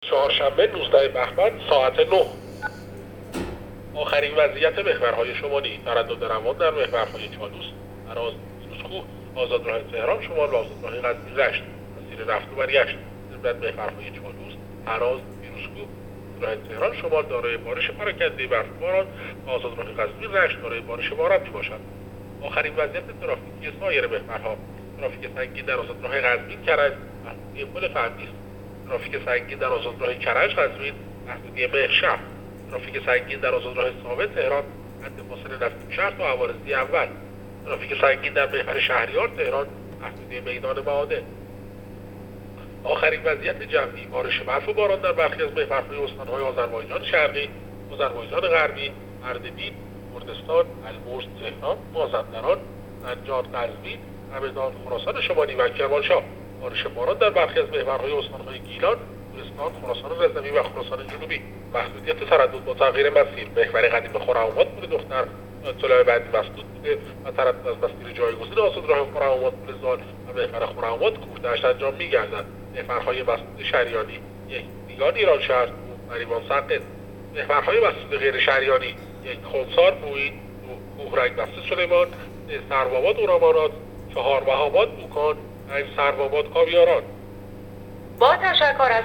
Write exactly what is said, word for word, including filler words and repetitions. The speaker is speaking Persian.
چهارشنبه نوزده بهمن ساعت نه. آخرین وضعیت محورهای شمالی: تردد روان در محورهای چالوس، هراز، فیروزکوه، آزادراه تهران شمال و آزادراه قزوین رشت، مسیر رفت و برگشت نسبت محورهای چالوس، هراز، فیروزکوه، راه تهران شمال دارای بارش پراکنده برفباران و آزادراه قزوین رشت دارای بارش باران میباشد. آخرین وضعیت ترافیکی سایر محورها: ترافیک سنگین در آزادراه قزوین کرج محدودی پل فهمی است. ترافیک سنگین در آزادراه کرج قزوین محدودی مهرشهر. ترافیک سنگین در آزادراه ثابت تهران حد فاصله نزدیک شهر تا عوارضی اول. ترافیک سنگین در محور شهریار تهران محدودی میدان معادن. آخرین وضعیت جمعی: بارش برف و باران در برخی از محورهای استان‌های آذربایجان شرقی، آذربایجان غربی، اردبیل، کردستان، البرز، تهران، مازندران، سنجار، قزوین، همدان، خراسان شمالی و کرمانشاه. بارش باران در برخی از محورهای استان‌های گیلان، گلستان، خراسان رضوی و خراسان جنوبی. محدودیت تردد با تغییر مسیر: محور قدیم خرم‌آباد پل دختر اطلاع بعدی مسدود بوده و تردد از مسیر جایگزین آزادراه خرم‌آباد پل زال و محور خرم‌آباد کوهدشت انجام می‌گردد. محورهای مسدود شریانی: یک دیگان ایران شهر، دو مریوان سقط. محورهای مسدود غیر شریانی: یک خنثار مویین، دو کوهرنگ بسته سلیمان، سه سروآباد اورامانات، چهار بهآباد بوکان، پنج سروآباد کاویاران. با تشکر از